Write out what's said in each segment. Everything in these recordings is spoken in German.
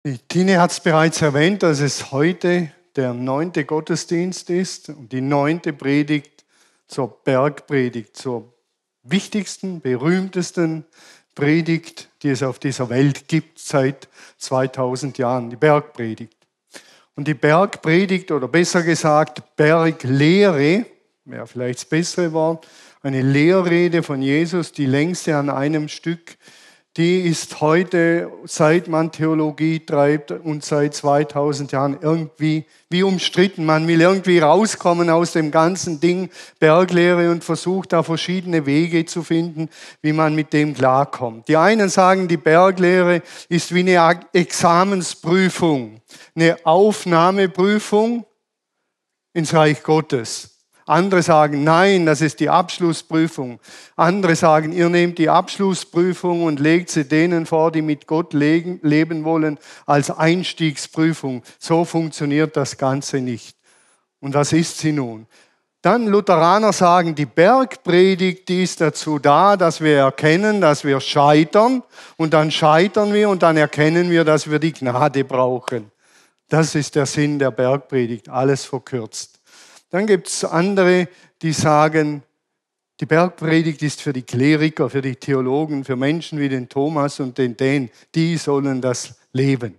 Die Tine hat es bereits erwähnt, dass es heute der 9. Gottesdienst ist und die 9. Predigt zur Bergpredigt, zur wichtigsten, berühmtesten Predigt, die es auf dieser Welt gibt seit 2000 Jahren, die Bergpredigt. Und die Bergpredigt, oder besser gesagt Berglehre, wäre vielleicht das bessere Wort, eine Lehrrede von Jesus, die längste an einem Stück, die ist heute, seit man Theologie treibt und seit 2000 Jahren irgendwie wie umstritten. Man will irgendwie rauskommen aus dem ganzen Ding Berglehre und versucht da verschiedene Wege zu finden, wie man mit dem klarkommt. Die einen sagen, die Berglehre ist wie eine Examensprüfung, eine Aufnahmeprüfung ins Reich Gottes. Andere sagen, nein, das ist die Abschlussprüfung. Andere sagen, ihr nehmt die Abschlussprüfung und legt sie denen vor, die mit Gott leben wollen, als Einstiegsprüfung. So funktioniert das Ganze nicht. Und was ist sie nun? Dann Lutheraner sagen, die Bergpredigt, die ist dazu da, dass wir erkennen, dass wir scheitern. Und dann scheitern wir und dann erkennen wir, dass wir die Gnade brauchen. Das ist der Sinn der Bergpredigt, alles verkürzt. Dann gibt es andere, die sagen, die Bergpredigt ist für die Kleriker, für die Theologen, für Menschen wie den Thomas und den Dan, die sollen das leben.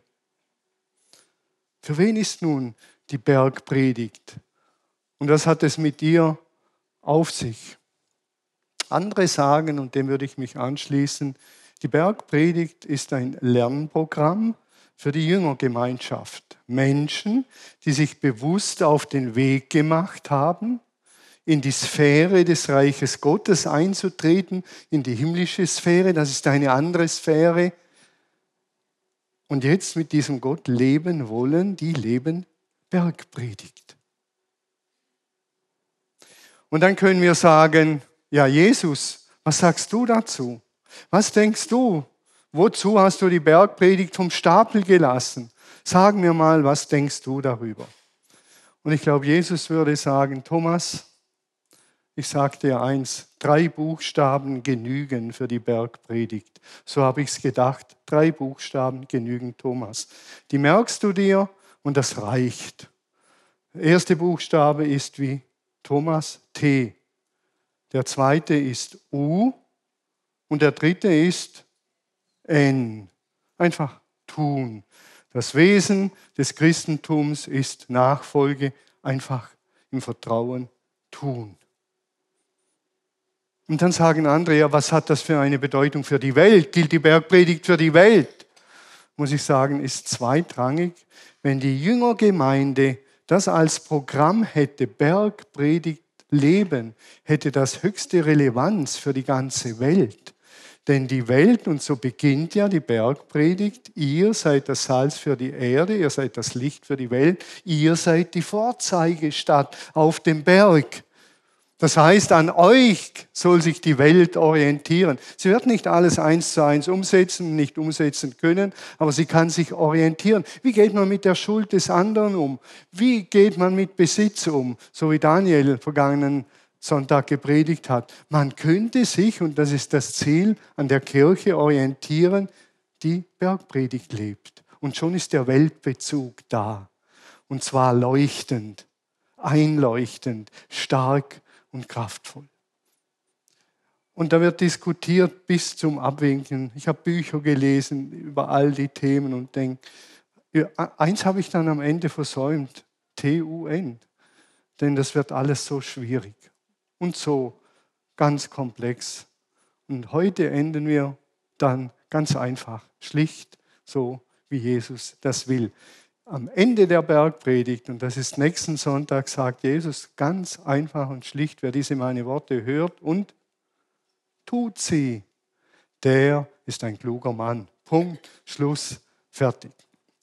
Für wen ist nun die Bergpredigt? Und was hat es mit ihr auf sich? Andere sagen, und dem würde ich mich anschließen, die Bergpredigt ist ein Lernprogramm für die Jüngergemeinschaft. Menschen, die sich bewusst auf den Weg gemacht haben, in die Sphäre des Reiches Gottes einzutreten, in die himmlische Sphäre, das ist eine andere Sphäre. Und jetzt mit diesem Gott leben wollen, die leben Bergpredigt. Und dann können wir sagen, ja Jesus, was sagst du dazu? Was denkst du? Wozu hast du die Bergpredigt vom Stapel gelassen? Sag mir mal, was denkst du darüber? Und ich glaube, Jesus würde sagen, Thomas, ich sage dir eins, 3 Buchstaben genügen für die Bergpredigt. So habe ich es gedacht, 3 Buchstaben genügen, Thomas. Die merkst du dir und das reicht. Der erste Buchstabe ist wie Thomas, T. Der zweite ist U und der dritte ist N. Einfach tun. Das Wesen des Christentums ist Nachfolge, einfach im Vertrauen tun. Und dann sagen andere, ja, was hat das für eine Bedeutung für die Welt? Gilt die Bergpredigt für die Welt? Muss ich sagen, ist zweitrangig. Wenn die Jüngergemeinde das als Programm hätte, Bergpredigt leben, hätte das höchste Relevanz für die ganze Welt. Denn die Welt, und so beginnt ja die Bergpredigt, ihr seid das Salz für die Erde, ihr seid das Licht für die Welt, ihr seid die Vorzeigestadt auf dem Berg. Das heißt, an euch soll sich die Welt orientieren. Sie wird nicht alles 1:1 umsetzen, nicht umsetzen können, aber sie kann sich orientieren. Wie geht man mit der Schuld des anderen um? Wie geht man mit Besitz um? So wie Daniel vergangenen Sonntag gepredigt hat. Man könnte sich, und das ist das Ziel, an der Kirche orientieren, die Bergpredigt lebt. Und schon ist der Weltbezug da. Und zwar leuchtend, einleuchtend, stark und kraftvoll. Und da wird diskutiert bis zum Abwinken. Ich habe Bücher gelesen über all die Themen und denke, ja, eins habe ich dann am Ende versäumt, TUN. Denn das wird alles so schwierig und so ganz komplex. Und heute enden wir dann ganz einfach, schlicht, so wie Jesus das will. Am Ende der Bergpredigt, und das ist nächsten Sonntag, sagt Jesus ganz einfach und schlicht, wer diese meine Worte hört und tut sie, der ist ein kluger Mann. Punkt, Schluss, fertig.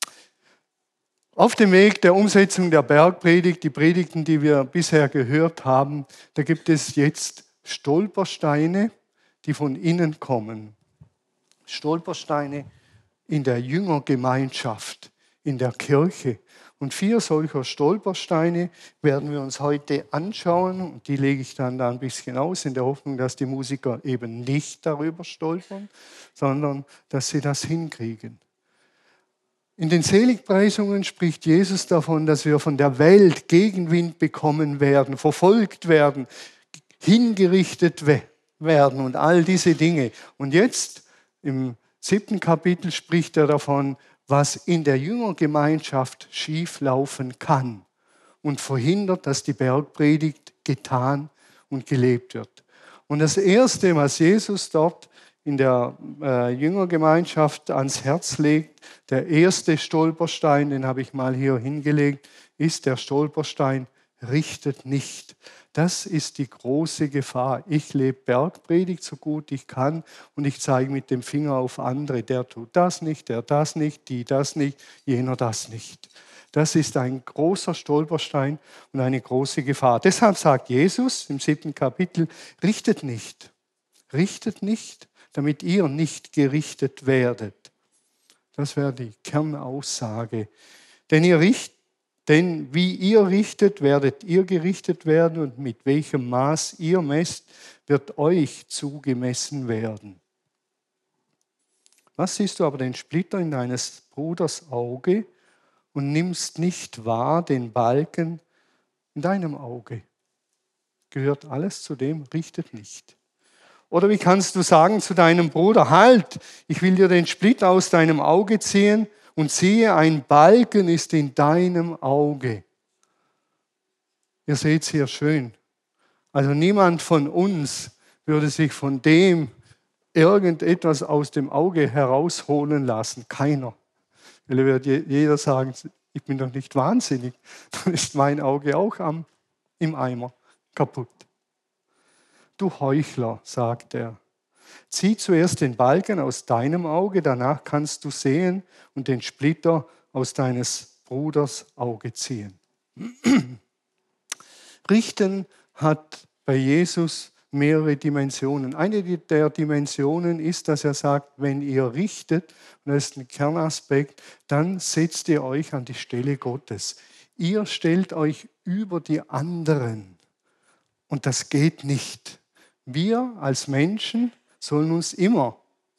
Auf dem Weg der Umsetzung der Bergpredigt, die Predigten, die wir bisher gehört haben, da gibt es jetzt Stolpersteine, die von innen kommen. Stolpersteine in der Jüngergemeinschaft, in der Kirche. Und 4 solcher Stolpersteine werden wir uns heute anschauen. Und die lege ich dann da ein bisschen aus, in der Hoffnung, dass die Musiker eben nicht darüber stolpern, sondern dass sie das hinkriegen. In den Seligpreisungen spricht Jesus davon, dass wir von der Welt Gegenwind bekommen werden, verfolgt werden, hingerichtet werden und all diese Dinge. Und jetzt im 7. Kapitel spricht er davon, was in der Jüngergemeinschaft schieflaufen kann und verhindert, dass die Bergpredigt getan und gelebt wird. Und das Erste, was Jesus dort in der Jüngergemeinschaft ans Herz legt, der erste Stolperstein, den habe ich mal hier hingelegt, ist der Stolperstein, richtet nicht. Das ist die große Gefahr. Ich lebe Bergpredigt so gut ich kann und ich zeige mit dem Finger auf andere. Der tut das nicht, der das nicht, die das nicht, jener das nicht. Das ist ein großer Stolperstein und eine große Gefahr. Deshalb sagt Jesus im 7. Kapitel, richtet nicht, damit ihr nicht gerichtet werdet. Das wäre die Kernaussage. Denn wie ihr richtet, werdet ihr gerichtet werden und mit welchem Maß ihr messt, wird euch zugemessen werden. Was siehst du aber den Splitter in deines Bruders Auge und nimmst nicht wahr den Balken in deinem Auge? Gehört alles zu dem, richtet nicht. Oder wie kannst du sagen zu deinem Bruder, halt, ich will dir den Splitter aus deinem Auge ziehen und siehe, ein Balken ist in deinem Auge. Ihr seht es hier schön. Also niemand von uns würde sich von dem irgendetwas aus dem Auge herausholen lassen. Keiner. Weil wird jeder sagen, ich bin doch nicht wahnsinnig. Dann ist mein Auge auch im Eimer kaputt. Du Heuchler, sagt er, zieh zuerst den Balken aus deinem Auge, danach kannst du sehen und den Splitter aus deines Bruders Auge ziehen. Richten hat bei Jesus mehrere Dimensionen. Eine der Dimensionen ist, dass er sagt, wenn ihr richtet, und das ist ein Kernaspekt, dann setzt ihr euch an die Stelle Gottes. Ihr stellt euch über die anderen. Und das geht nicht. Wir als Menschen sollen uns immer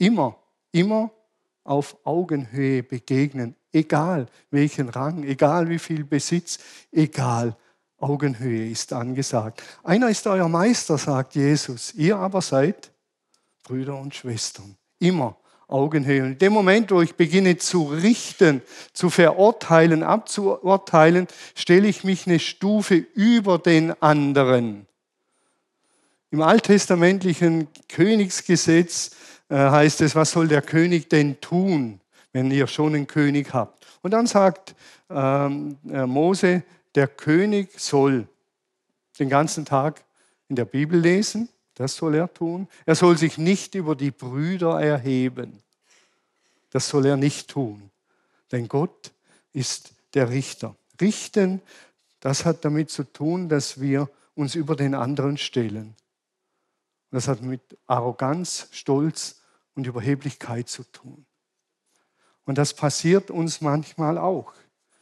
auf Augenhöhe begegnen. Egal welchen Rang, egal wie viel Besitz, egal. Augenhöhe ist angesagt. Einer ist euer Meister, sagt Jesus. Ihr aber seid Brüder und Schwestern. Immer Augenhöhe. Und in dem Moment, wo ich beginne zu richten, zu verurteilen, abzuurteilen, stelle ich mich eine Stufe über den anderen. Im alttestamentlichen Königsgesetz heißt es, was soll der König denn tun, wenn ihr schon einen König habt? Und dann sagt Mose, der König soll den ganzen Tag in der Bibel lesen, das soll er tun. Er soll sich nicht über die Brüder erheben. Das soll er nicht tun, denn Gott ist der Richter. Richten, das hat damit zu tun, dass wir uns über den anderen stellen. Das hat mit Arroganz, Stolz und Überheblichkeit zu tun. Und das passiert uns manchmal auch.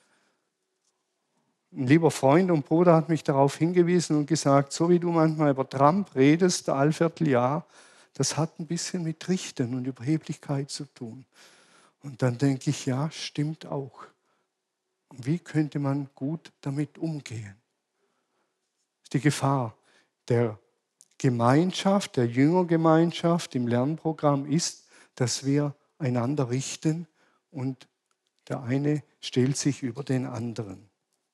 Ein lieber Freund und Bruder hat mich darauf hingewiesen und gesagt, so wie du manchmal über Trump redest, Allvierteljahr, das hat ein bisschen mit Richten und Überheblichkeit zu tun. Und dann denke ich, ja, stimmt auch. Und wie könnte man gut damit umgehen? Das ist die Gefahr der Gemeinschaft, der Jüngergemeinschaft im Lernprogramm ist, dass wir einander richten und der eine stellt sich über den anderen.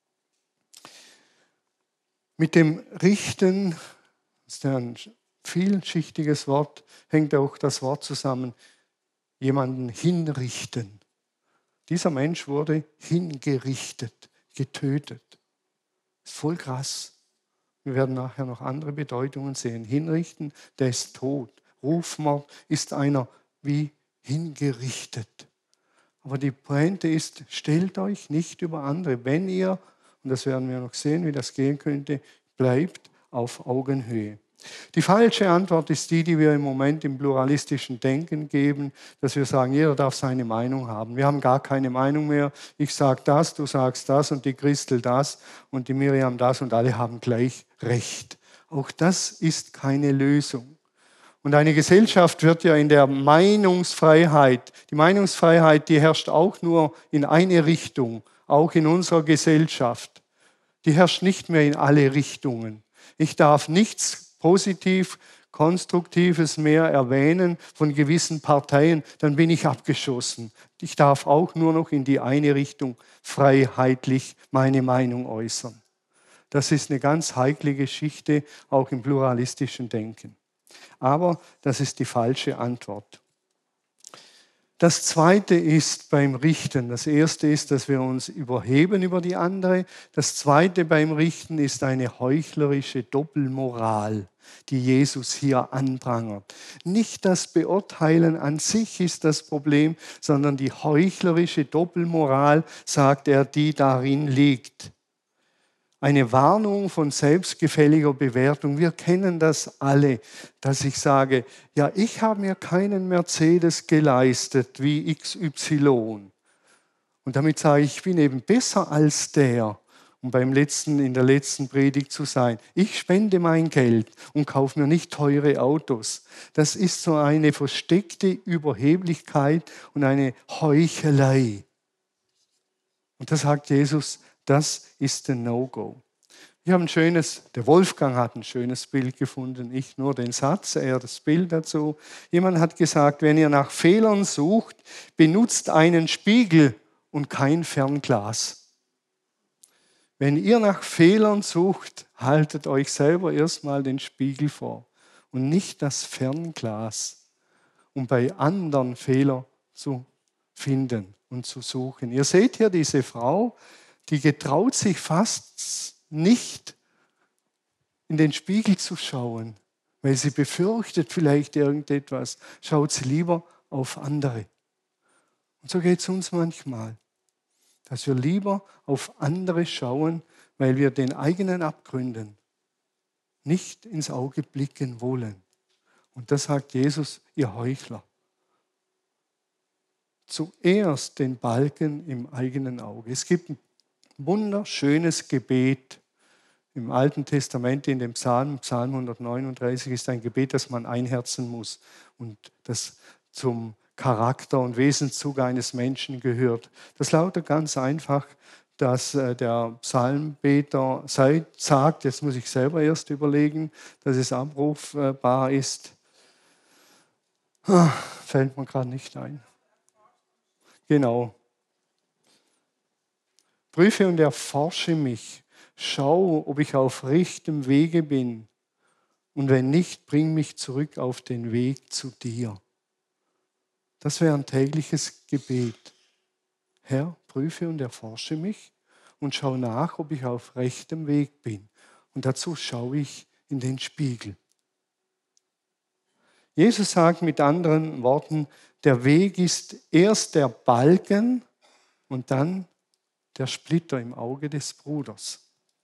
Mit dem Richten, das ist ein vielschichtiges Wort, hängt auch das Wort zusammen, jemanden hinrichten. Dieser Mensch wurde hingerichtet, getötet. Das ist voll krass. Wir werden nachher noch andere Bedeutungen sehen. Hinrichten, der ist tot. Rufmord ist einer wie hingerichtet. Aber die Pointe ist, stellt euch nicht über andere. Wenn ihr, und das werden wir noch sehen, wie das gehen könnte, bleibt auf Augenhöhe. Die falsche Antwort ist die, die wir im Moment im pluralistischen Denken geben, dass wir sagen, jeder darf seine Meinung haben. Wir haben gar keine Meinung mehr. Ich sage das, du sagst das und die Christel das und die Miriam das und alle haben gleich Recht. Auch das ist keine Lösung. Und eine Gesellschaft wird ja in der Meinungsfreiheit, die Meinungsfreiheit, die herrscht auch nur in eine Richtung, auch in unserer Gesellschaft. Die herrscht nicht mehr in alle Richtungen. Ich darf nichts positiv, Konstruktives mehr erwähnen von gewissen Parteien, dann bin ich abgeschossen. Ich darf auch nur noch in die eine Richtung freiheitlich meine Meinung äußern. Das ist eine ganz heikle Geschichte, auch im pluralistischen Denken. Aber das ist die falsche Antwort. Das Zweite ist beim Richten. Das Erste ist, dass wir uns überheben über die andere. Das Zweite beim Richten ist eine heuchlerische Doppelmoral, die Jesus hier anprangert. Nicht das Beurteilen an sich ist das Problem, sondern die heuchlerische Doppelmoral, sagt er, die darin liegt. Eine Warnung von selbstgefälliger Bewertung. Wir kennen das alle, dass ich sage, ja, ich habe mir keinen Mercedes geleistet wie XY. Und damit sage ich, ich bin eben besser als der. Um in der letzten Predigt zu sein. Ich spende mein Geld und kaufe mir nicht teure Autos. Das ist so eine versteckte Überheblichkeit und eine Heuchelei. Und da sagt Jesus, das ist ein No-Go. Der Wolfgang hat ein schönes Bild gefunden, nicht nur den Satz, er das Bild dazu. Jemand hat gesagt, wenn ihr nach Fehlern sucht, benutzt einen Spiegel und kein Fernglas. Wenn ihr nach Fehlern sucht, haltet euch selber erstmal den Spiegel vor und nicht das Fernglas, um bei anderen Fehler zu finden und zu suchen. Ihr seht hier diese Frau, die getraut sich fast nicht, in den Spiegel zu schauen, weil sie befürchtet vielleicht irgendetwas. Schaut sie lieber auf andere. Und so geht es uns manchmal, dass wir lieber auf andere schauen, weil wir den eigenen Abgründen nicht ins Auge blicken wollen. Und das sagt Jesus, ihr Heuchler. Zuerst den Balken im eigenen Auge. Es gibt ein wunderschönes Gebet im Alten Testament, in dem Psalm 139 ist ein Gebet, das man einherzen muss und das zum Charakter und Wesenszug eines Menschen gehört. Das lautet ganz einfach, dass der Psalmbeter sagt, jetzt muss ich selber erst überlegen, dass es abrufbar ist. Fällt mir gerade nicht ein. Genau. Prüfe und erforsche mich. Schau, ob ich auf rechtem Wege bin. Und wenn nicht, bring mich zurück auf den Weg zu dir. Das wäre ein tägliches Gebet. Herr, prüfe und erforsche mich und schau nach, ob ich auf rechtem Weg bin. Und dazu schaue ich in den Spiegel. Jesus sagt mit anderen Worten, der Weg ist erst der Balken und dann der Splitter im Auge des Bruders.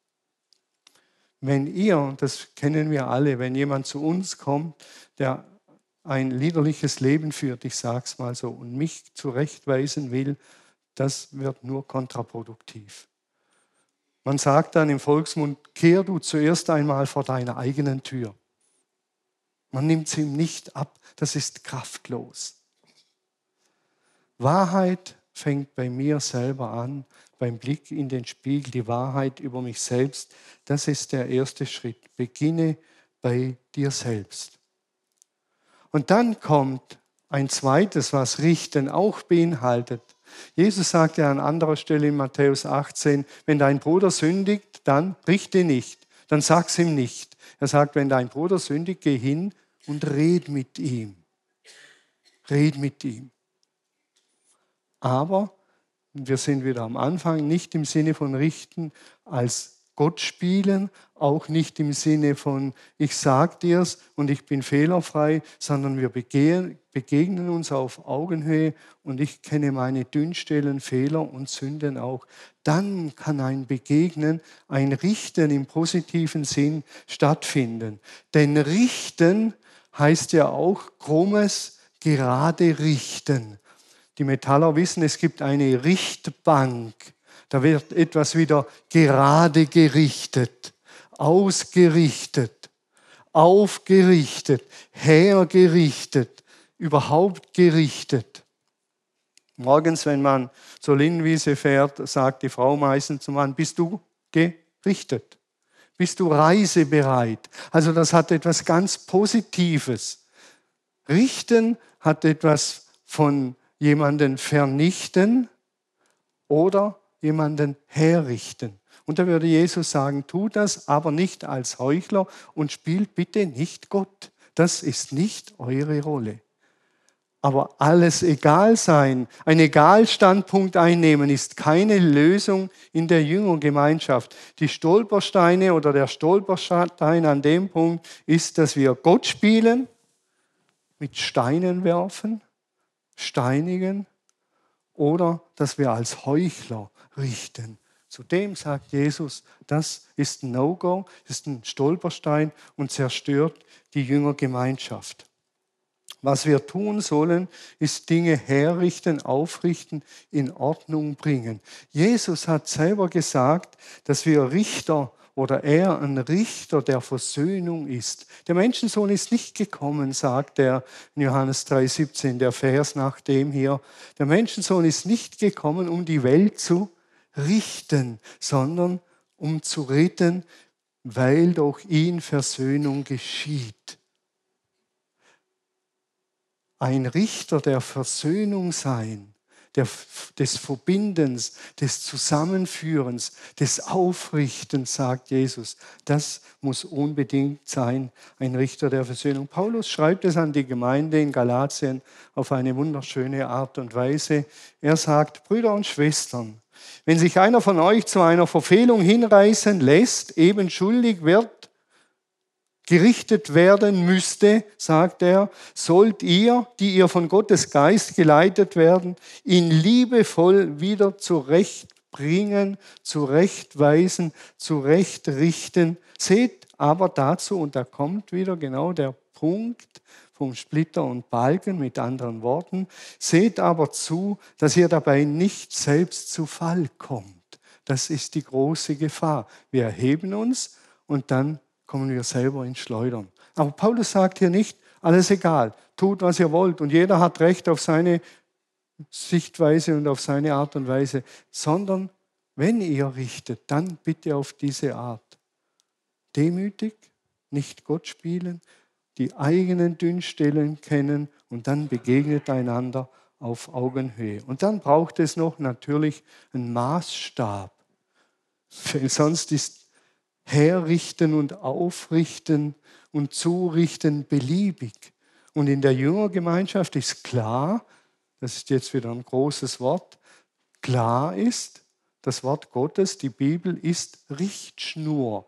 Wenn ihr, das kennen wir alle, wenn jemand zu uns kommt, der ein liederliches Leben führt, ich sage es mal so, und mich zurechtweisen will, das wird nur kontraproduktiv. Man sagt dann im Volksmund, kehr du zuerst einmal vor deiner eigenen Tür. Man nimmt es ihm nicht ab, das ist kraftlos. Wahrheit fängt bei mir selber an, beim Blick in den Spiegel, die Wahrheit über mich selbst. Das ist der erste Schritt. Beginne bei dir selbst. Und dann kommt ein zweites, was Richten auch beinhaltet. Jesus sagte an anderer Stelle in Matthäus 18, wenn dein Bruder sündigt, dann richte nicht, dann sag's ihm nicht. Er sagt, wenn dein Bruder sündigt, geh hin und red mit ihm. Red mit ihm. Aber wir sind wieder am Anfang, nicht im Sinne von richten als Gott spielen, auch nicht im Sinne von ich sag dir's und ich bin fehlerfrei, sondern wir begegnen uns auf Augenhöhe und ich kenne meine Dünnstellen, Fehler und Sünden auch. Dann kann ein Begegnen, ein Richten im positiven Sinn stattfinden. Denn richten heißt ja auch krummes, gerade richten. Die Metaller wissen, es gibt eine Richtbank. Da wird etwas wieder gerade gerichtet, ausgerichtet, aufgerichtet, hergerichtet, überhaupt gerichtet. Morgens, wenn man zur Linnenwiese fährt, sagt die Frau meistens zum Mann, bist du gerichtet? Bist du reisebereit? Also das hat etwas ganz Positives. Richten hat etwas von jemanden vernichten oder jemanden herrichten. Und da würde Jesus sagen, tu das aber nicht als Heuchler und spielt bitte nicht Gott. Das ist nicht eure Rolle. Aber alles egal sein, ein Egalstandpunkt einnehmen, ist keine Lösung in der Jüngergemeinschaft. Die Stolpersteine oder der Stolperstein an dem Punkt ist, dass wir Gott spielen, mit Steinen werfen, steinigen oder dass wir als Heuchler richten. Zudem sagt Jesus, das ist ein No-Go, ist ein Stolperstein und zerstört die Jüngergemeinschaft. Was wir tun sollen, ist Dinge herrichten, aufrichten, in Ordnung bringen. Jesus hat selber gesagt, dass wir Richter oder er ein Richter der Versöhnung ist. Der Menschensohn ist nicht gekommen, sagt er in Johannes 3,17, der Vers nach dem hier. Der Menschensohn ist nicht gekommen, um die Welt zu richten, sondern um zu retten, weil durch ihn Versöhnung geschieht. Ein Richter der Versöhnung sein, des Verbindens, des Zusammenführens, des Aufrichtens, sagt Jesus. Das muss unbedingt sein, ein Richter der Versöhnung. Paulus schreibt es an die Gemeinde in Galatien auf eine wunderschöne Art und Weise. Er sagt, Brüder und Schwestern, wenn sich einer von euch zu einer Verfehlung hinreißen lässt, eben schuldig wird, gerichtet werden müsste, sagt er, sollt ihr, die ihr von Gottes Geist geleitet werden, ihn liebevoll wieder zurechtbringen, zurechtweisen, zurechtrichten. Seht aber dazu, und da kommt wieder genau der Punkt vom Splitter und Balken, mit anderen Worten, seht aber zu, dass ihr dabei nicht selbst zu Fall kommt. Das ist die große Gefahr. Wir erheben uns und dann kommen wir selber ins Schleudern. Aber Paulus sagt hier nicht, alles egal, tut, was ihr wollt und jeder hat Recht auf seine Sichtweise und auf seine Art und Weise, sondern wenn ihr richtet, dann bitte auf diese Art. Demütig, nicht Gott spielen, die eigenen Dünnstellen kennen und dann begegnet einander auf Augenhöhe. Und dann braucht es noch natürlich einen Maßstab, weil sonst ist herrichten und aufrichten und zurichten beliebig. Und in der Jüngergemeinschaft ist klar, das ist jetzt wieder ein großes Wort, klar ist, das Wort Gottes, die Bibel ist Richtschnur.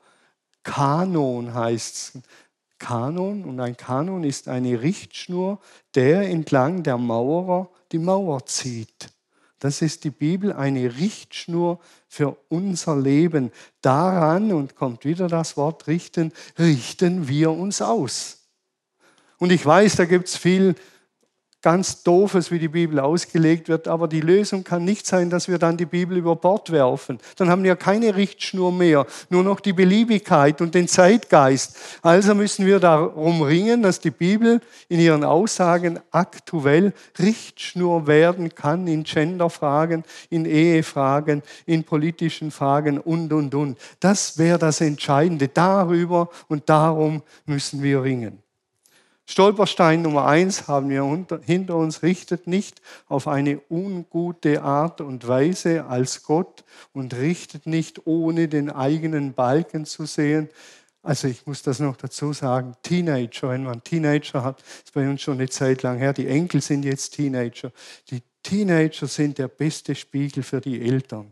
Kanon heißt es. Kanon, und ein Kanon ist eine Richtschnur, der entlang der Maurer die Mauer zieht. Das ist die Bibel, eine Richtschnur für unser Leben. Daran, und kommt wieder das Wort richten, richten wir uns aus. Und ich weiß, da gibt es viel ganz Doofes, wie die Bibel ausgelegt wird, aber die Lösung kann nicht sein, dass wir dann die Bibel über Bord werfen. Dann haben wir keine Richtschnur mehr, nur noch die Beliebigkeit und den Zeitgeist. Also müssen wir darum ringen, dass die Bibel in ihren Aussagen aktuell Richtschnur werden kann in Genderfragen, in Ehefragen, in politischen Fragen und. Das wäre das Entscheidende. Darüber und darum müssen wir ringen. Stolperstein Nummer 1 haben wir hinter uns, richtet nicht auf eine ungute Art und Weise als Gott und richtet nicht, ohne den eigenen Balken zu sehen. Also ich muss das noch dazu sagen, Teenager, wenn man Teenager hat, ist bei uns schon eine Zeit lang her, die Enkel sind jetzt Teenager. Die Teenager sind der beste Spiegel für die Eltern.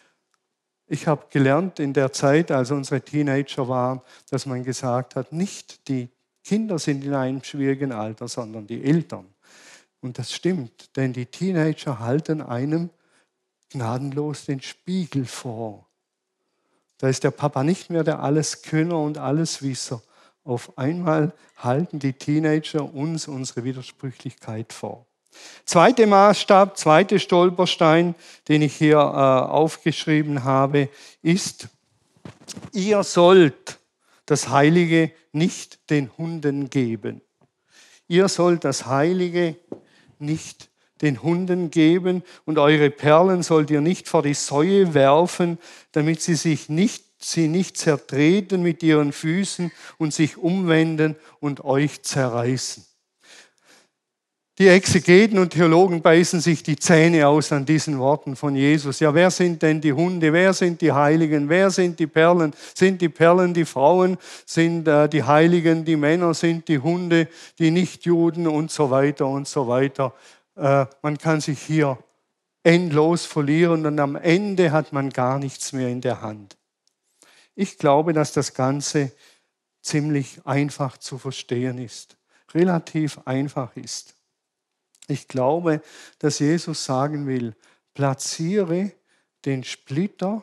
Ich habe gelernt in der Zeit, als unsere Teenager waren, dass man gesagt hat, nicht die Kinder sind in einem schwierigen Alter, sondern die Eltern. Und das stimmt, denn die Teenager halten einem gnadenlos den Spiegel vor. Da ist der Papa nicht mehr der Alleskönner und Alleswisser. Auf einmal halten die Teenager uns unsere Widersprüchlichkeit vor. Zweiter Maßstab, zweiter Stolperstein, den ich hier aufgeschrieben habe, ist, ihr sollt. das Heilige nicht den Hunden geben. Ihr sollt das Heilige nicht den Hunden geben und eure Perlen sollt ihr nicht vor die Säue werfen, damit sie nicht zertreten mit ihren Füßen und sich umwenden und euch zerreißen. Die Exegeten und Theologen beißen sich die Zähne aus an diesen Worten von Jesus. Ja, wer sind denn die Hunde? Wer sind die Heiligen? Wer sind die Perlen? Sind die Perlen die Frauen? Sind die Heiligen die Männer? Sind die Hunde die Nichtjuden? Und so weiter und so weiter. Man kann sich hier endlos verlieren und am Ende hat man gar nichts mehr in der Hand. Ich glaube, dass das Ganze ziemlich einfach zu verstehen ist, relativ einfach ist. Ich glaube, dass Jesus sagen will, platziere den Splitter,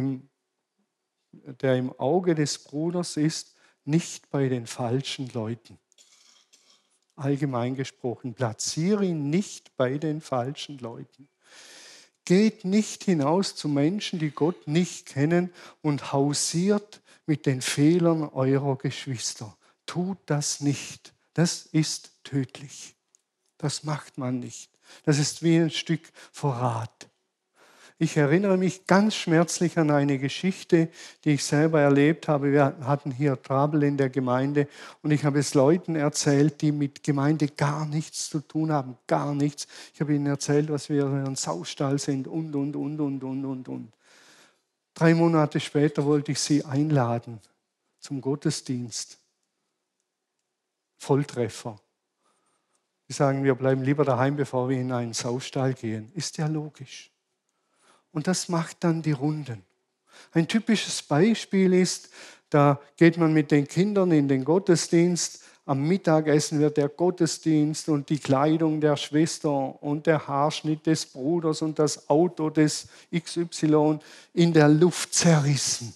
der im Auge des Bruders ist, nicht bei den falschen Leuten. Allgemein gesprochen, platziere ihn nicht bei den falschen Leuten. Geht nicht hinaus zu Menschen, die Gott nicht kennen und hausiert mit den Fehlern eurer Geschwister. Tut das nicht. Das ist tödlich. Das macht man nicht. Das ist wie ein Stück Verrat. Ich erinnere mich ganz schmerzlich an eine Geschichte, die ich selber erlebt habe. Wir hatten hier Trouble in der Gemeinde und ich habe es Leuten erzählt, die mit Gemeinde gar nichts zu tun haben, gar nichts. Ich habe ihnen erzählt, was wir ein Saustall sind und. 3 Monate später wollte ich sie einladen zum Gottesdienst. Volltreffer. Die sagen, wir bleiben lieber daheim, bevor wir in einen Saustall gehen. Ist ja logisch. Und das macht dann die Runden. Ein typisches Beispiel ist, da geht man mit den Kindern in den Gottesdienst. Am Mittagessen wird der Gottesdienst und die Kleidung der Schwester und der Haarschnitt des Bruders und das Auto des XY in der Luft zerrissen.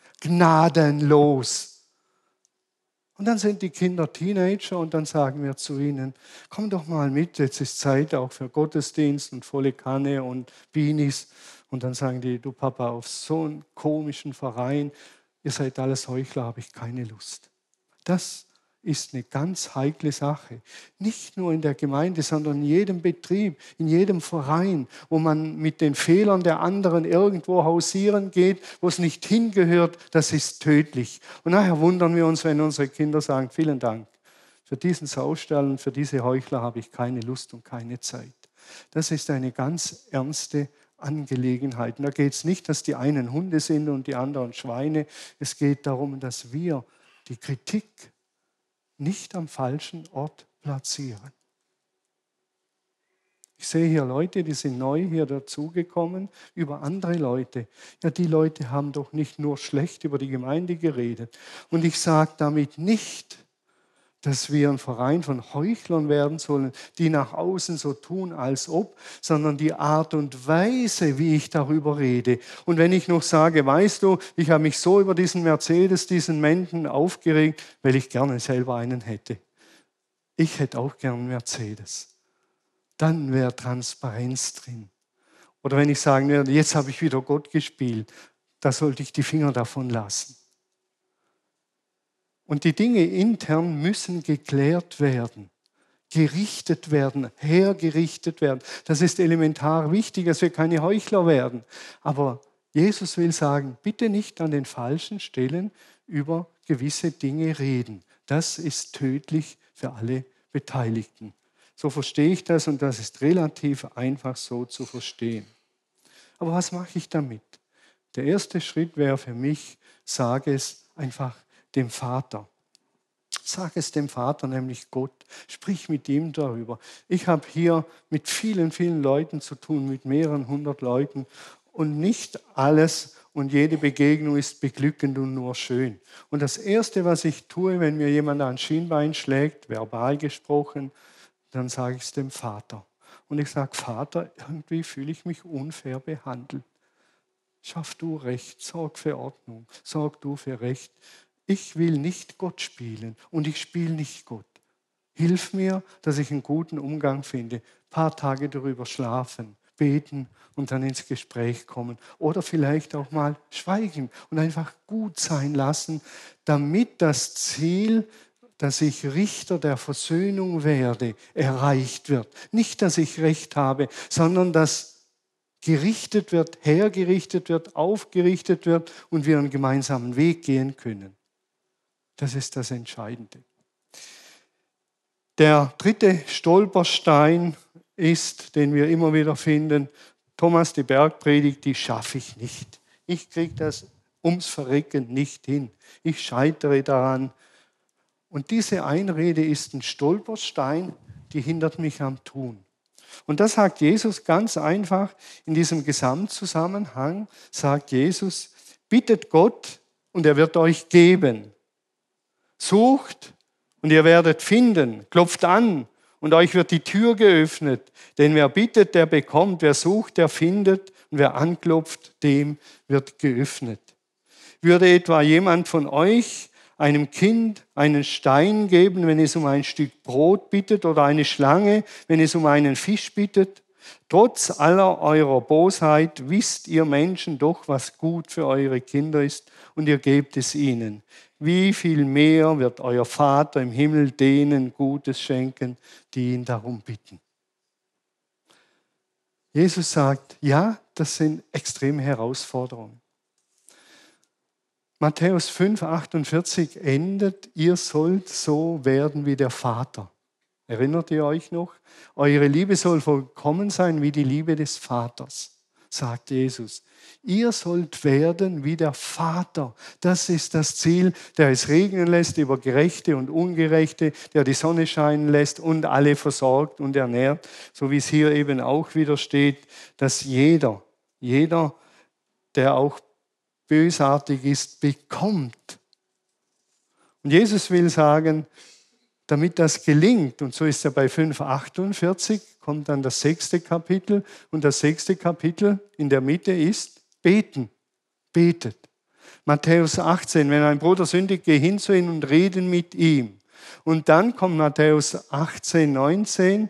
Gnadenlos. Und dann sind die Kinder Teenager und dann sagen wir zu ihnen, komm doch mal mit, jetzt ist Zeit auch für Gottesdienst und volle Kanne und Beanies. Und dann sagen die, du Papa, auf so einen komischen Verein, ihr seid alles Heuchler, habe ich keine Lust. Das ist eine ganz heikle Sache. Nicht nur in der Gemeinde, sondern in jedem Betrieb, in jedem Verein, wo man mit den Fehlern der anderen irgendwo hausieren geht, wo es nicht hingehört, das ist tödlich. Und nachher wundern wir uns, wenn unsere Kinder sagen, vielen Dank, für diesen Saustall und für diese Heuchler habe ich keine Lust und keine Zeit. Das ist eine ganz ernste Angelegenheit. Und da geht es nicht, dass die einen Hunde sind und die anderen Schweine. Es geht darum, dass wir die Kritik nicht am falschen Ort platzieren. Ich sehe hier Leute, die sind neu hier dazugekommen, über andere Leute. Ja, die Leute haben doch nicht nur schlecht über die Gemeinde geredet. Und ich sage damit nicht, dass wir ein Verein von Heuchlern werden sollen, die nach außen so tun, als ob, sondern die Art und Weise, wie ich darüber rede. Und wenn ich noch sage, weißt du, ich habe mich so über diesen Mercedes, diesen Menschen aufgeregt, weil ich gerne selber einen hätte. Ich hätte auch gerne einen Mercedes. Dann wäre Transparenz drin. Oder wenn ich sagen würde, jetzt habe ich wieder Gott gespielt, da sollte ich die Finger davon lassen. Und die Dinge intern müssen geklärt werden, gerichtet werden, hergerichtet werden. Das ist elementar wichtig, dass wir keine Heuchler werden. Aber Jesus will sagen, bitte nicht an den falschen Stellen über gewisse Dinge reden. Das ist tödlich für alle Beteiligten. So verstehe ich das und das ist relativ einfach so zu verstehen. Aber was mache ich damit? Der erste Schritt wäre für mich, sage es einfach dem Vater. Sag es dem Vater, nämlich Gott. Sprich mit ihm darüber. Ich habe hier mit vielen, vielen Leuten zu tun, mit mehreren 100 Leuten. Und nicht alles und jede Begegnung ist beglückend und nur schön. Und das Erste, was ich tue, wenn mir jemand ein Schienbein schlägt, verbal gesprochen, dann sage ich es dem Vater. Und ich sage, Vater, irgendwie fühle ich mich unfair behandelt. Schaff du Recht, sorg für Ordnung, sorg du für Recht. Ich will nicht Gott spielen und ich spiele nicht Gott. Hilf mir, dass ich einen guten Umgang finde. Ein paar Tage darüber schlafen, beten und dann ins Gespräch kommen. Oder vielleicht auch mal schweigen und einfach gut sein lassen, damit das Ziel, dass ich Richter der Versöhnung werde, erreicht wird. Nicht, dass ich Recht habe, sondern dass gerichtet wird, hergerichtet wird, aufgerichtet wird und wir einen gemeinsamen Weg gehen können. Das ist das Entscheidende. Der dritte Stolperstein ist, den wir immer wieder finden, Thomas, die Bergpredigt, die schaffe ich nicht. Ich kriege das ums Verrecken nicht hin. Ich scheitere daran. Und diese Einrede ist ein Stolperstein, die hindert mich am Tun. Und das sagt Jesus ganz einfach in diesem Gesamtzusammenhang, sagt Jesus, bittet Gott und er wird euch geben. Sucht und ihr werdet finden. Klopft an und euch wird die Tür geöffnet. Denn wer bittet, der bekommt. Wer sucht, der findet. Und wer anklopft, dem wird geöffnet. Würde etwa jemand von euch einem Kind einen Stein geben, wenn es um ein Stück Brot bittet, oder eine Schlange, wenn es um einen Fisch bittet? Trotz aller eurer Bosheit wisst ihr Menschen doch, was gut für eure Kinder ist, und ihr gebt es ihnen. Wie viel mehr wird euer Vater im Himmel denen Gutes schenken, die ihn darum bitten? Jesus sagt, ja, das sind extreme Herausforderungen. Matthäus 5,48 endet, ihr sollt so werden wie der Vater. Erinnert ihr euch noch? Eure Liebe soll vollkommen sein wie die Liebe des Vaters, sagt Jesus. Ihr sollt werden wie der Vater. Das ist das Ziel, der es regnen lässt über Gerechte und Ungerechte, der die Sonne scheinen lässt und alle versorgt und ernährt. So wie es hier eben auch wieder steht, dass jeder, der auch bösartig ist, bekommt. Und Jesus will sagen, damit das gelingt, und so ist er bei 5,48, kommt dann das 6. Kapitel, und das 6. Kapitel in der Mitte ist beten. Betet. Matthäus 18, wenn ein Bruder sündigt, geh hin zu ihm und rede mit ihm. Und dann kommt Matthäus 18, 19,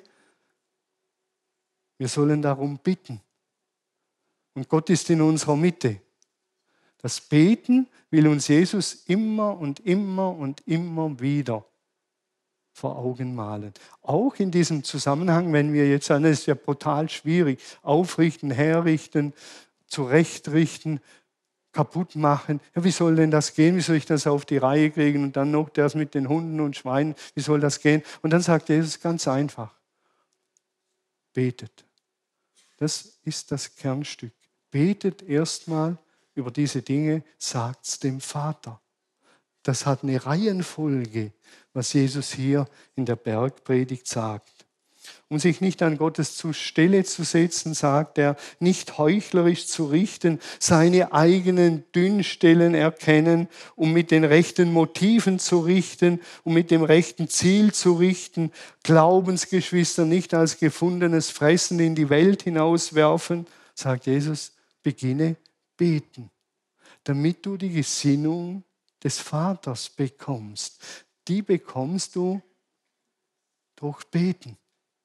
wir sollen darum bitten. Und Gott ist in unserer Mitte. Das Beten will uns Jesus immer und immer und immer wieder vor Augen malen. Auch in diesem Zusammenhang, wenn wir jetzt sagen, es ist ja brutal schwierig, aufrichten, herrichten, zurechtrichten, kaputt machen. Ja, wie soll denn das gehen? Wie soll ich das auf die Reihe kriegen? Und dann noch das mit den Hunden und Schweinen. Wie soll das gehen? Und dann sagt Jesus ganz einfach, betet. Das ist das Kernstück. Betet erstmal über diese Dinge, sagt es dem Vater. Das hat eine Reihenfolge, was Jesus hier in der Bergpredigt sagt. Um sich nicht an Gottes Stelle zu setzen, sagt er, nicht heuchlerisch zu richten, seine eigenen Dünnstellen erkennen, um mit den rechten Motiven zu richten, um mit dem rechten Ziel zu richten, Glaubensgeschwister nicht als gefundenes Fressen in die Welt hinauswerfen, sagt Jesus, beginne beten, damit du die Gesinnung des Vaters bekommst. Die bekommst du durch Beten.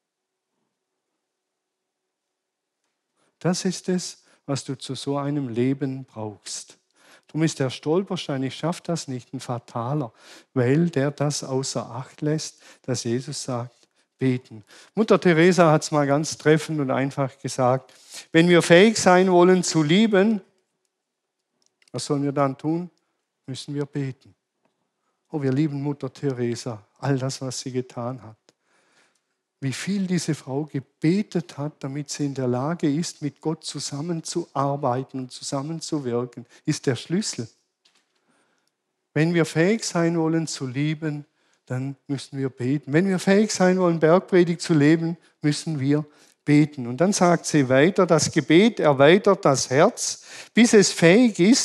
Das ist es, was du zu so einem Leben brauchst. Darum ist der Stolperstein, ich schaffe das nicht, ein fataler, weil der das außer Acht lässt, dass Jesus sagt, beten. Mutter Teresa hat es mal ganz treffend und einfach gesagt, wenn wir fähig sein wollen zu lieben, was sollen wir dann tun? Müssen wir beten. Oh, wir lieben Mutter Teresa, all das, was sie getan hat. Wie viel diese Frau gebetet hat, damit sie in der Lage ist, mit Gott zusammenzuarbeiten und zusammenzuwirken, ist der Schlüssel. Wenn wir fähig sein wollen zu lieben, dann müssen wir beten. Wenn wir fähig sein wollen, Bergpredigt zu leben, müssen wir beten. Und dann sagt sie weiter, das Gebet erweitert das Herz, bis es fähig ist,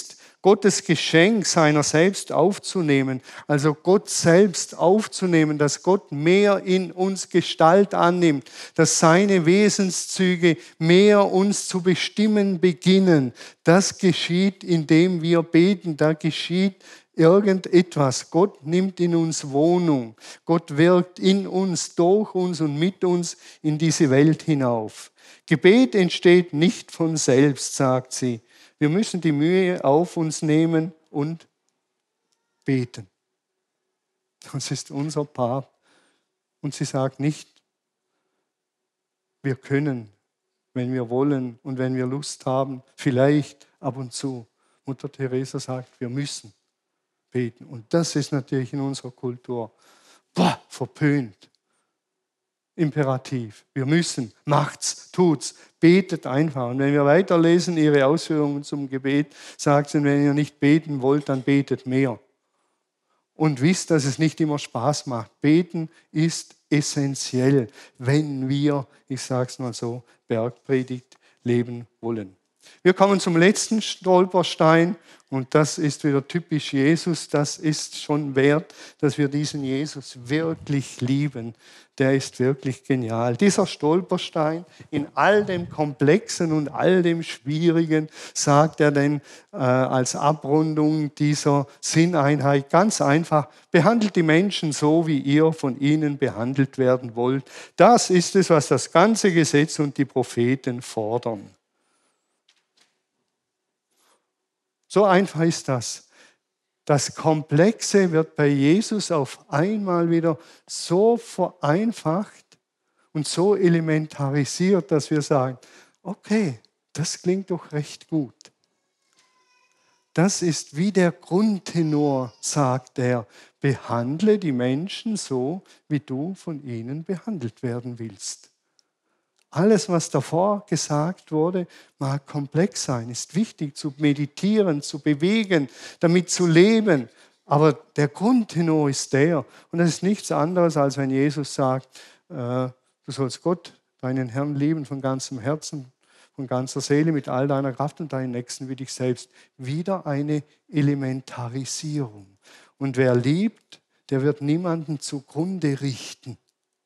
Gottes Geschenk seiner selbst aufzunehmen, also Gott selbst aufzunehmen, dass Gott mehr in uns Gestalt annimmt, dass seine Wesenszüge mehr uns zu bestimmen beginnen. Das geschieht, indem wir beten, da geschieht irgendetwas. Gott nimmt in uns Wohnung. Gott wirkt in uns, durch uns und mit uns in diese Welt hinauf. Gebet entsteht nicht von selbst, sagt sie. Wir müssen die Mühe auf uns nehmen und beten. Das ist unser Part. Und sie sagt nicht, wir können, wenn wir wollen und wenn wir Lust haben, vielleicht ab und zu. Mutter Teresa sagt, wir müssen beten. Und das ist natürlich in unserer Kultur verpönt. Imperativ. Wir müssen, macht's, tut's, betet einfach. Und wenn wir weiterlesen, ihre Ausführungen zum Gebet, sagt sie, wenn ihr nicht beten wollt, dann betet mehr. Und wisst, dass es nicht immer Spaß macht. Beten ist essentiell, wenn wir, ich sage es mal so, Bergpredigt leben wollen. Wir kommen zum letzten Stolperstein und das ist wieder typisch Jesus. Das ist schon wert, dass wir diesen Jesus wirklich lieben. Der ist wirklich genial. Dieser Stolperstein in all dem Komplexen und all dem Schwierigen, sagt er denn als Abrundung dieser Sinneinheit ganz einfach, behandelt die Menschen so, wie ihr von ihnen behandelt werden wollt. Das ist es, was das ganze Gesetz und die Propheten fordern. So einfach ist das. Das Komplexe wird bei Jesus auf einmal wieder so vereinfacht und so elementarisiert, dass wir sagen, okay, das klingt doch recht gut. Das ist wie der Grundtenor, sagt er, behandle die Menschen so, wie du von ihnen behandelt werden willst. Alles, was davor gesagt wurde, mag komplex sein, ist wichtig zu meditieren, zu bewegen, damit zu leben. Aber der Grundtenor ist der. Und das ist nichts anderes, als wenn Jesus sagt, du sollst Gott, deinen Herrn lieben von ganzem Herzen, von ganzer Seele, mit all deiner Kraft und deinen Nächsten wie dich selbst. Wieder eine Elementarisierung. Und wer liebt, der wird niemanden zugrunde richten.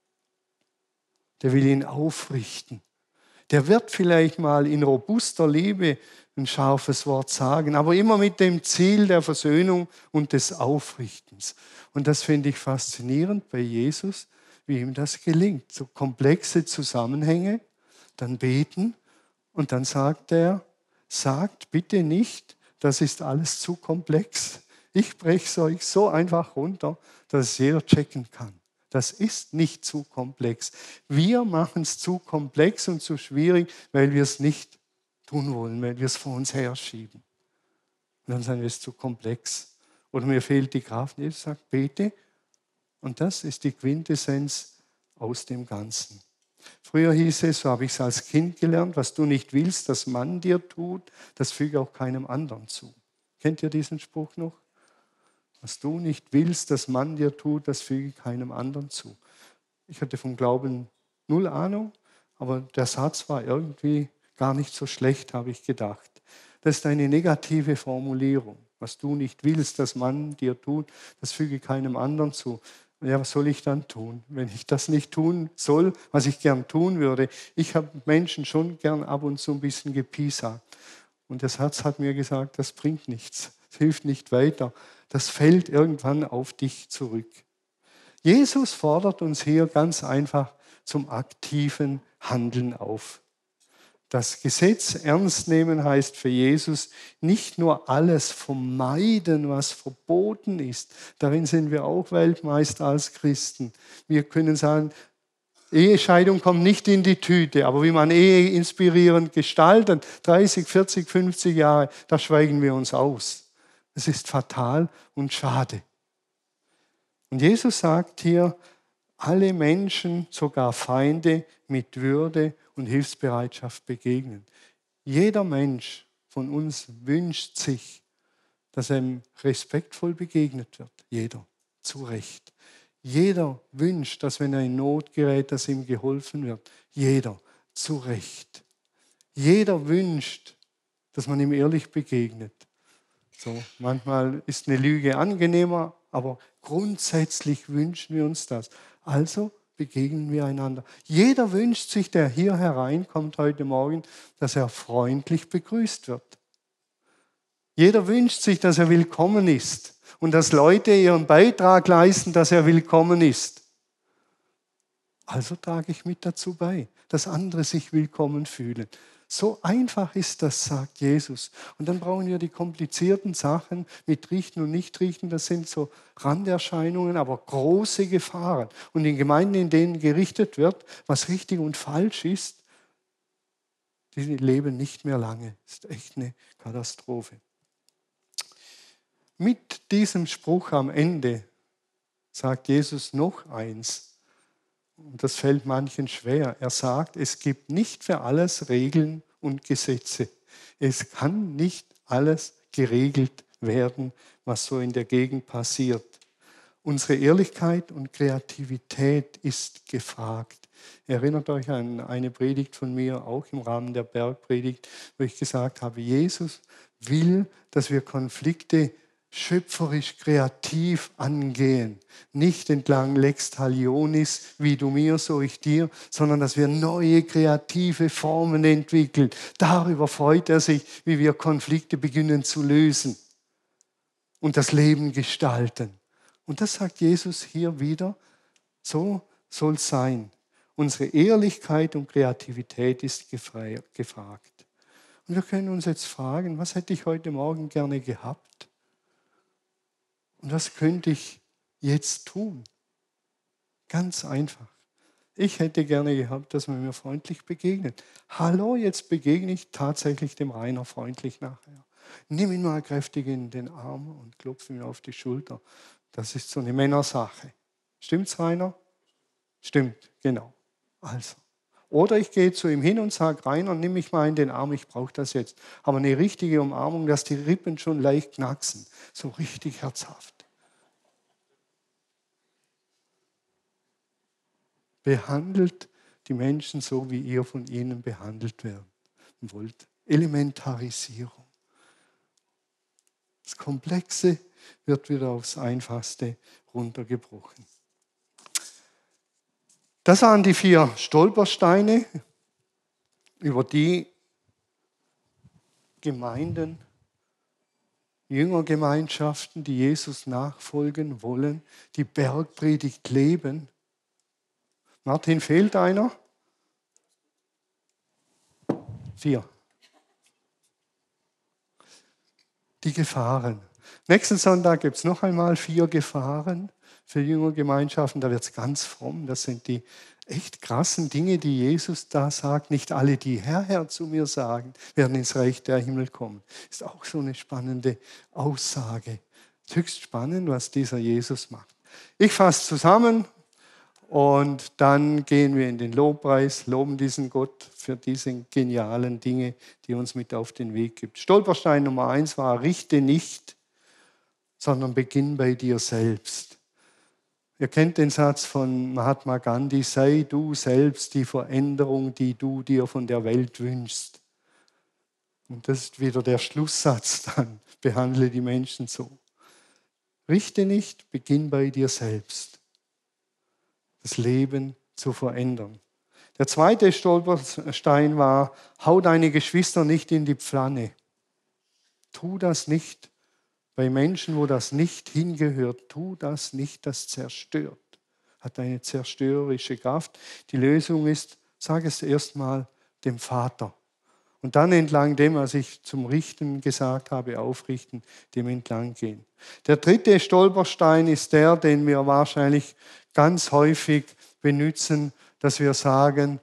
Der will ihn aufrichten. Der wird vielleicht mal in robuster Liebe ein scharfes Wort sagen, aber immer mit dem Ziel der Versöhnung und des Aufrichtens. Und das finde ich faszinierend bei Jesus, wie ihm das gelingt. So komplexe Zusammenhänge, dann beten und dann sagt er, sagt bitte nicht, das ist alles zu komplex. Ich breche es euch so einfach runter, dass es jeder checken kann. Das ist nicht zu komplex. Wir machen es zu komplex und zu schwierig, weil wir es nicht tun wollen, weil wir es vor uns herschieben. Und dann sagen wir, es ist zu komplex. Oder mir fehlt die Kraft. Jesus sagt, bete. Und das ist die Quintessenz aus dem Ganzen. Früher hieß es, so habe ich es als Kind gelernt, was du nicht willst, dass man dir tut, das füge auch keinem anderen zu. Kennt ihr diesen Spruch noch? Was du nicht willst, dass man dir tut, das füge keinem anderen zu. Ich hatte vom Glauben null Ahnung, aber der Satz war irgendwie gar nicht so schlecht, habe ich gedacht. Das ist eine negative Formulierung. Was du nicht willst, dass man dir tut, das füge keinem anderen zu. Ja, was soll ich dann tun, wenn ich das nicht tun soll, was ich gern tun würde? Ich habe Menschen schon gern ab und zu ein bisschen gepiesackt. Und das Herz hat mir gesagt, das bringt nichts, es hilft nicht weiter. Das fällt irgendwann auf dich zurück. Jesus fordert uns hier ganz einfach zum aktiven Handeln auf. Das Gesetz ernst nehmen heißt für Jesus nicht nur alles vermeiden, was verboten ist. Darin sind wir auch Weltmeister als Christen. Wir können sagen, Ehescheidung kommt nicht in die Tüte, aber wie man Ehe inspirierend gestaltet, 30, 40, 50 Jahre, da schweigen wir uns aus. Es ist fatal und schade. Und Jesus sagt hier, alle Menschen, sogar Feinde, mit Würde und Hilfsbereitschaft begegnen. Jeder Mensch von uns wünscht sich, dass ihm respektvoll begegnet wird. Jeder, zu Recht. Jeder wünscht, dass wenn er in Not gerät, dass ihm geholfen wird. Jeder, zu Recht. Jeder wünscht, dass man ihm ehrlich begegnet. So, manchmal ist eine Lüge angenehmer, aber grundsätzlich wünschen wir uns das. Also begegnen wir einander. Jeder wünscht sich, der hier hereinkommt heute Morgen, dass er freundlich begrüßt wird. Jeder wünscht sich, dass er willkommen ist und dass Leute ihren Beitrag leisten, dass er willkommen ist. Also trage ich mit dazu bei, dass andere sich willkommen fühlen. So einfach ist das, sagt Jesus. Und dann brauchen wir die komplizierten Sachen mit Richten und Nichtrichten. Das sind so Randerscheinungen, aber große Gefahren. Und in Gemeinden, in denen gerichtet wird, was richtig und falsch ist, die leben nicht mehr lange. Das ist echt eine Katastrophe. Mit diesem Spruch am Ende sagt Jesus noch eins. Und das fällt manchen schwer. Er sagt, es gibt nicht für alles Regeln und Gesetze. Es kann nicht alles geregelt werden, was so in der Gegend passiert. Unsere Ehrlichkeit und Kreativität ist gefragt. Erinnert euch an eine Predigt von mir, auch im Rahmen der Bergpredigt, wo ich gesagt habe, Jesus will, dass wir Konflikte schöpferisch kreativ angehen. Nicht entlang Lex talionis, wie du mir, so ich dir, sondern dass wir neue kreative Formen entwickeln. Darüber freut er sich, wie wir Konflikte beginnen zu lösen und das Leben gestalten. Und das sagt Jesus hier wieder, so soll es sein. Unsere Ehrlichkeit und Kreativität ist gefragt. Und wir können uns jetzt fragen, was hätte ich heute Morgen gerne gehabt? Und was könnte ich jetzt tun? Ganz einfach. Ich hätte gerne gehabt, dass man mir freundlich begegnet. Hallo, jetzt begegne ich tatsächlich dem Rainer freundlich nachher. Nimm ihn mal kräftig in den Arm und klopfe ihm auf die Schulter. Das ist so eine Männersache. Stimmt's, Rainer? Stimmt, genau. Also. Oder ich gehe zu ihm hin und sage, Rainer, nimm mich mal in den Arm, ich brauche das jetzt. Aber eine richtige Umarmung, dass die Rippen schon leicht knacksen. So richtig herzhaft. Behandelt die Menschen so, wie ihr von ihnen behandelt werden wollt. Elementarisierung. Das Komplexe wird wieder aufs Einfachste runtergebrochen. Das waren die 4 Stolpersteine, über die Gemeinden, Jüngergemeinschaften, die Jesus nachfolgen wollen, die Bergpredigt leben. Martin, fehlt einer? 4. Die Gefahren. Nächsten Sonntag gibt es noch einmal 4 Gefahren für Jüngergemeinschaften. Da wird es ganz fromm. Das sind die echt krassen Dinge, die Jesus da sagt. Nicht alle, die Herr, Herr zu mir sagen, werden ins Reich der Himmel kommen. Ist auch so eine spannende Aussage. Ist höchst spannend, was dieser Jesus macht. Ich fasse zusammen. Und dann gehen wir in den Lobpreis, loben diesen Gott für diese genialen Dinge, die er uns mit auf den Weg gibt. Stolperstein Nummer 1 war, richte nicht, sondern beginn bei dir selbst. Ihr kennt den Satz von Mahatma Gandhi, sei du selbst die Veränderung, die du dir von der Welt wünschst. Und das ist wieder der Schlusssatz dann, behandle die Menschen so. Richte nicht, beginn bei dir selbst. Das Leben zu verändern. Der zweite Stolperstein war, hau deine Geschwister nicht in die Pfanne. Tu das nicht bei Menschen, wo das nicht hingehört. Tu das nicht, das zerstört. Hat eine zerstörerische Kraft. Die Lösung ist, sag es erstmal dem Vater. Und dann entlang dem, was ich zum Richten gesagt habe, aufrichten, dem entlang gehen. Der dritte Stolperstein ist der, den wir wahrscheinlich ganz häufig benutzen, dass wir sagen,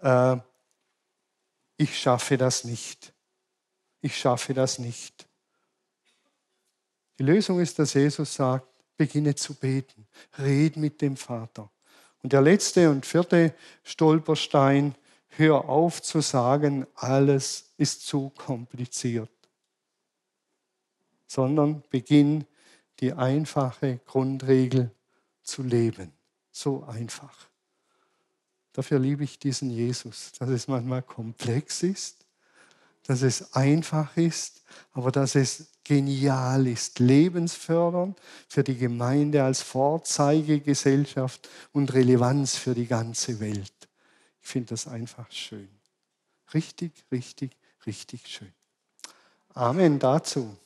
ich schaffe das nicht. Ich schaffe das nicht. Die Lösung ist, dass Jesus sagt, beginne zu beten. Red mit dem Vater. Und der letzte und 4. Stolperstein, hör auf zu sagen, alles ist zu kompliziert. Sondern beginn die einfache Grundregel zu leben. So einfach. Dafür liebe ich diesen Jesus, dass es manchmal komplex ist, dass es einfach ist, aber dass es genial ist, lebensfördernd für die Gemeinde als Vorzeigegesellschaft und Relevanz für die ganze Welt. Ich finde das einfach schön. Richtig, richtig, richtig schön. Amen dazu.